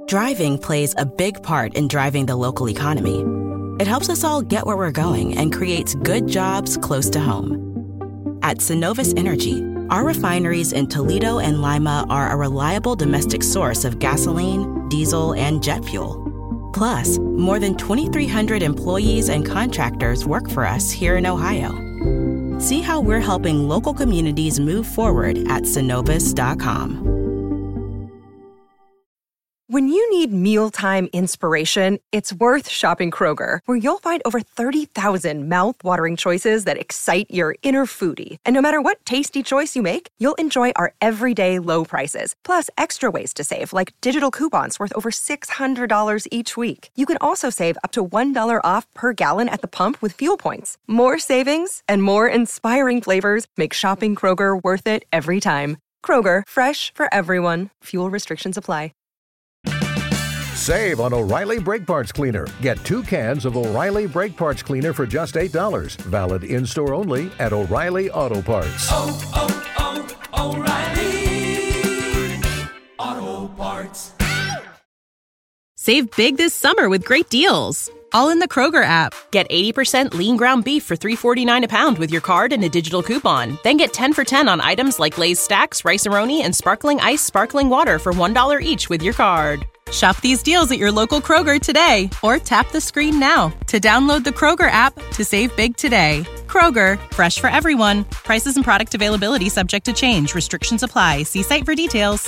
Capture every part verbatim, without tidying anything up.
Driving plays a big part in driving the local economy. It helps us all get where we're going and creates good jobs close to home. At Synovus Energy, our refineries in Toledo and Lima are a reliable domestic source of gasoline, diesel, and jet fuel. Plus, more than twenty-three hundred employees and contractors work for us here in Ohio. See how we're helping local communities move forward at Synovus dot com. When you need mealtime inspiration, it's worth shopping Kroger, where you'll find over thirty thousand mouth-watering choices that excite your inner foodie. And no matter what tasty choice you make, you'll enjoy our everyday low prices, plus extra ways to save, like digital coupons worth over six hundred dollars each week. You can also save up to one dollar off per gallon at the pump with fuel points. More savings and more inspiring flavors make shopping Kroger worth it every time. Kroger, fresh for everyone. Fuel restrictions apply. Save on O'Reilly Brake Parts Cleaner. Get two cans of O'Reilly Brake Parts Cleaner for just eight dollars. Valid in-store only at O'Reilly Auto Parts. Oh, oh, oh, O'Reilly Auto Parts. Save big this summer with great deals. All in the Kroger app. Get eighty percent lean ground beef for three forty-nine a pound with your card and a digital coupon. Then get ten for ten on items like Lay's Stacks, Rice-A-Roni, and Sparkling Ice Sparkling Water for one dollar each with your card. Shop these deals at your local Kroger today, or tap the screen now to download the Kroger app to save big today. Kroger, fresh for everyone. Prices and product availability subject to change. Restrictions apply. See site for details.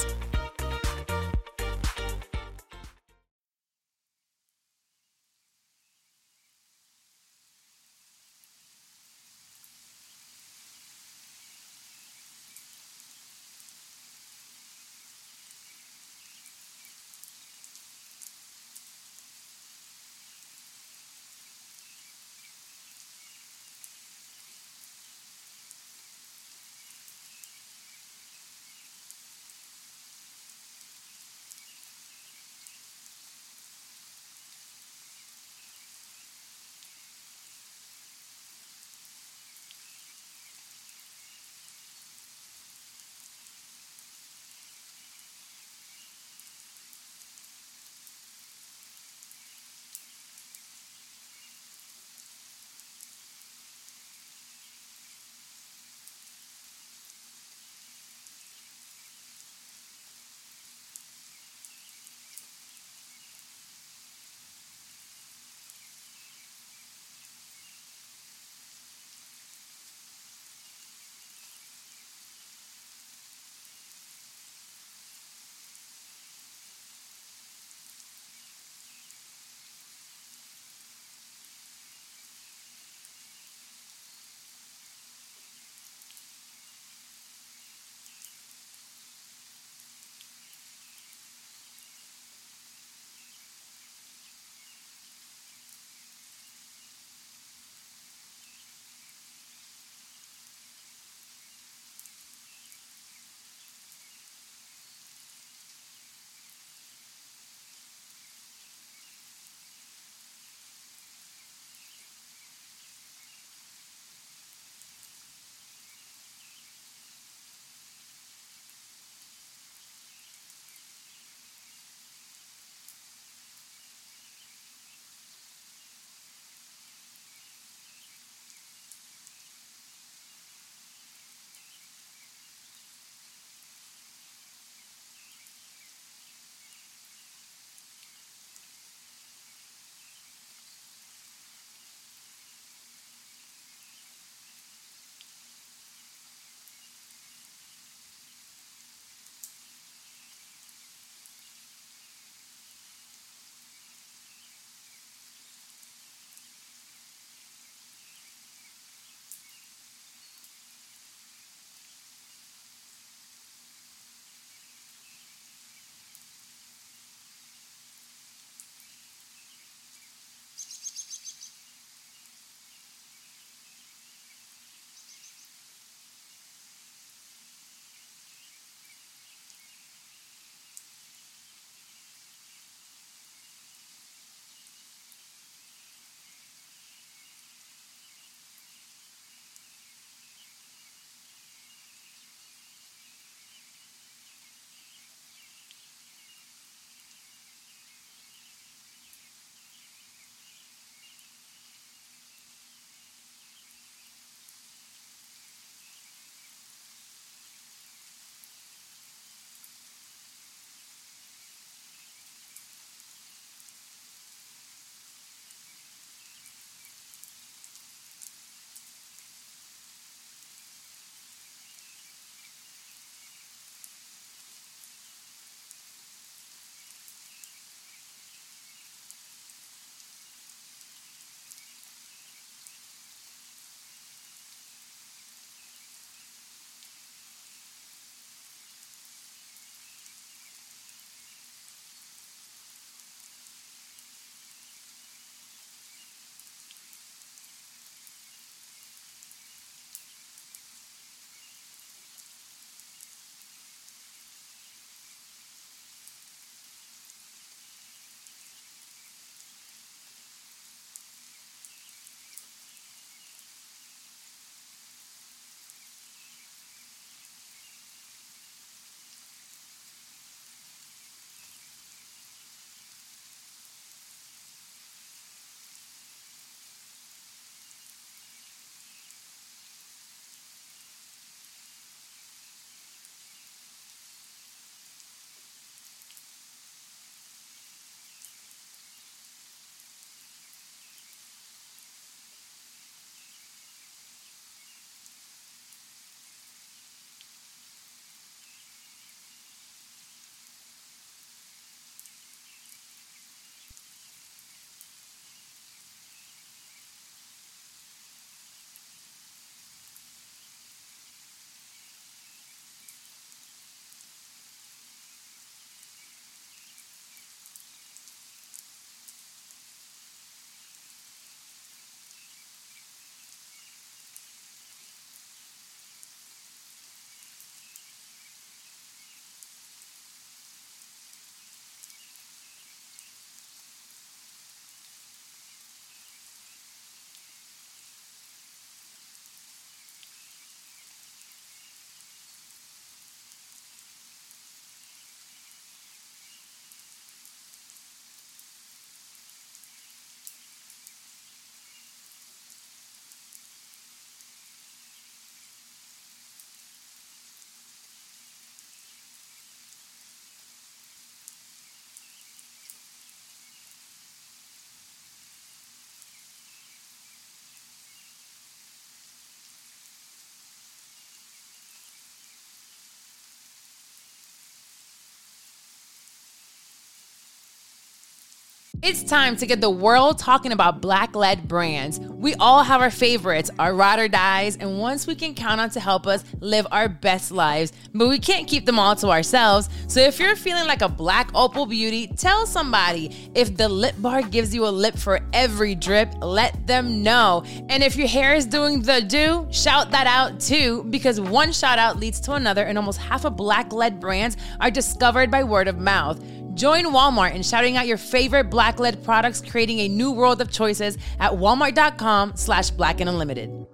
It's time to get the world talking about Black-led brands. We all have our favorites, our ride or dies, and ones we can count on to help us live our best lives. But we can't keep them all to ourselves. So if you're feeling like a Black Opal beauty, tell somebody. If the Lip Bar gives you a lip for every drip, let them know. And if your hair is doing the do, shout that out too, because one shout out leads to another, and almost half of Black-led brands are discovered by word of mouth. Join Walmart in shouting out your favorite Black-led products, creating a new world of choices at walmart.com slash black and unlimited.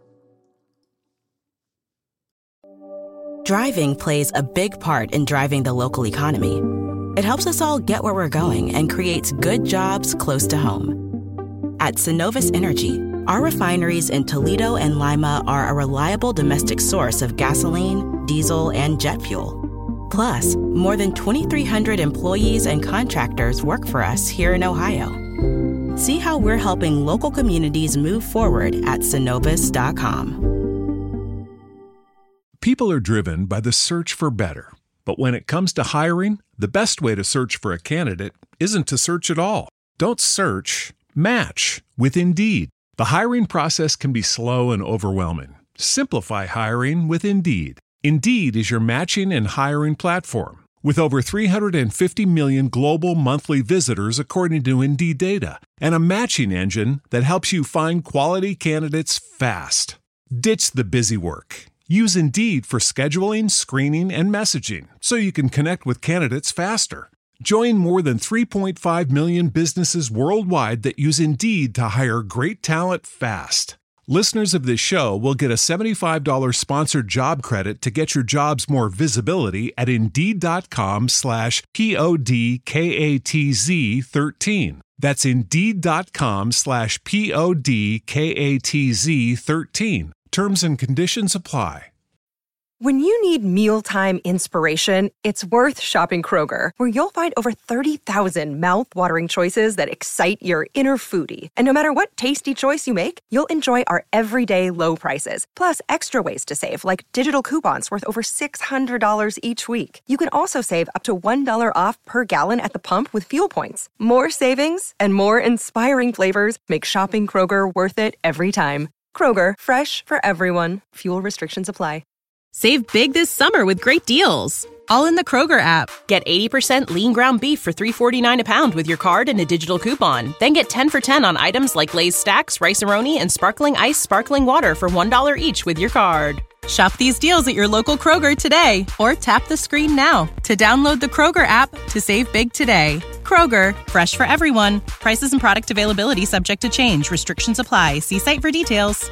Driving plays a big part in driving the local economy. It helps us all get where we're going and creates good jobs close to home. At Synovus Energy, our refineries in Toledo and Lima are a reliable domestic source of gasoline, diesel, and jet fuel. Plus, more than twenty-three hundred employees and contractors work for us here in Ohio. See how we're helping local communities move forward at synovus dot com. People are driven by the search for better. But when it comes to hiring, the best way to search for a candidate isn't to search at all. Don't search, match with Indeed. The hiring process can be slow and overwhelming. Simplify hiring with Indeed. Indeed is your matching and hiring platform. With over three hundred fifty million global monthly visitors according to Indeed data, and a matching engine that helps you find quality candidates fast. Ditch the busy work. Use Indeed for scheduling, screening, and messaging so you can connect with candidates faster. Join more than three point five million businesses worldwide that use Indeed to hire great talent fast. Listeners of this show will get a seventy-five dollars sponsored job credit to get your jobs more visibility at Indeed.com slash P-O-D-K-A-T-Z 13. That's Indeed.com slash P-O-D-K-A-T-Z 13. Terms and conditions apply. When you need mealtime inspiration, it's worth shopping Kroger, where you'll find over thirty thousand mouth-watering choices that excite your inner foodie. And no matter what tasty choice you make, you'll enjoy our everyday low prices, plus extra ways to save, like digital coupons worth over six hundred dollars each week. You can also save up to one dollar off per gallon at the pump with fuel points. More savings and more inspiring flavors make shopping Kroger worth it every time. Kroger, fresh for everyone. Fuel restrictions apply. Save big this summer with great deals. All in the Kroger app. Get eighty percent lean ground beef for three forty-nine a pound with your card and a digital coupon. Then get ten for ten on items like Lay's Stacks, Rice-A-Roni, and Sparkling Ice Sparkling Water for one dollar each with your card. Shop these deals at your local Kroger today, or tap the screen now to download the Kroger app to save big today. Kroger, fresh for everyone. Prices and product availability subject to change. Restrictions apply. See site for details.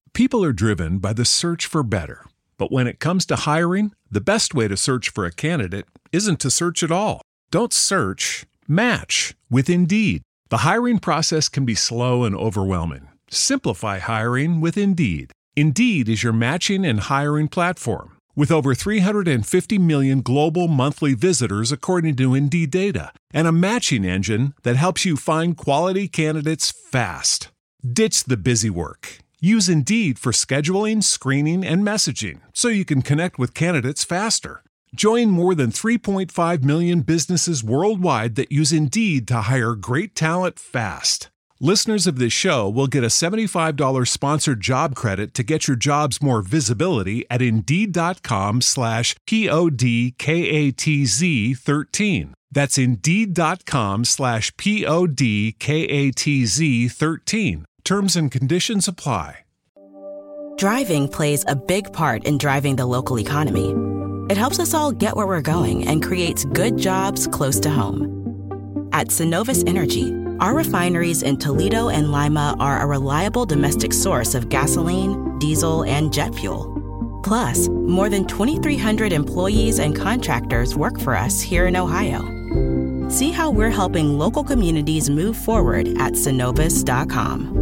People are driven by the search for better. But when it comes to hiring, the best way to search for a candidate isn't to search at all. Don't search, match with Indeed. The hiring process can be slow and overwhelming. Simplify hiring with Indeed. Indeed is your matching and hiring platform. With over three hundred fifty million global monthly visitors according to Indeed data, and a matching engine that helps you find quality candidates fast. Ditch the busy work. Use Indeed for scheduling, screening, and messaging so you can connect with candidates faster. Join more than three point five million businesses worldwide that use Indeed to hire great talent fast. Listeners of this show will get a seventy-five dollars sponsored job credit to get your jobs more visibility at Indeed.com slash P-O-D-K-A-T-Z 13. That's Indeed.com slash P-O-D-K-A-T-Z 13. Terms and conditions apply. Driving plays a big part in driving the local economy. It helps us all get where we're going and creates good jobs close to home. At Synovus Energy, our refineries in Toledo and Lima are a reliable domestic source of gasoline, diesel, and jet fuel. Plus, more than twenty-three hundred employees and contractors work for us here in Ohio. See how we're helping local communities move forward at Synovus dot com.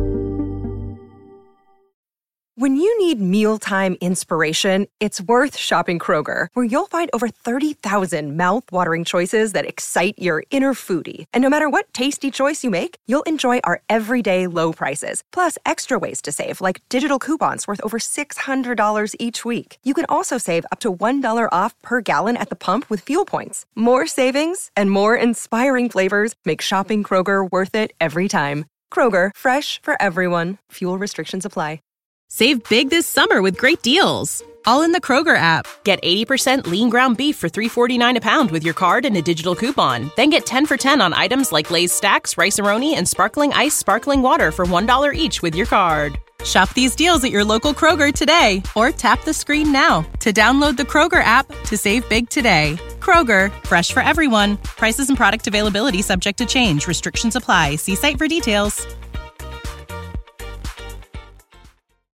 When you need mealtime inspiration, it's worth shopping Kroger, where you'll find over thirty thousand mouth-watering choices that excite your inner foodie. And no matter what tasty choice you make, you'll enjoy our everyday low prices, plus extra ways to save, like digital coupons worth over six hundred dollars each week. You can also save up to one dollar off per gallon at the pump with fuel points. More savings and more inspiring flavors make shopping Kroger worth it every time. Kroger, fresh for everyone. Fuel restrictions apply. Save big this summer with great deals. All in the Kroger app. Get eighty percent lean ground beef for three forty-nine a pound with your card and a digital coupon. Then get ten for ten on items like Lay's Stacks, Rice-A-Roni, and Sparkling Ice Sparkling Water for one dollar each with your card. Shop these deals at your local Kroger today, or tap the screen now to download the Kroger app to save big today. Kroger, fresh for everyone. Prices and product availability subject to change. Restrictions apply. See site for details.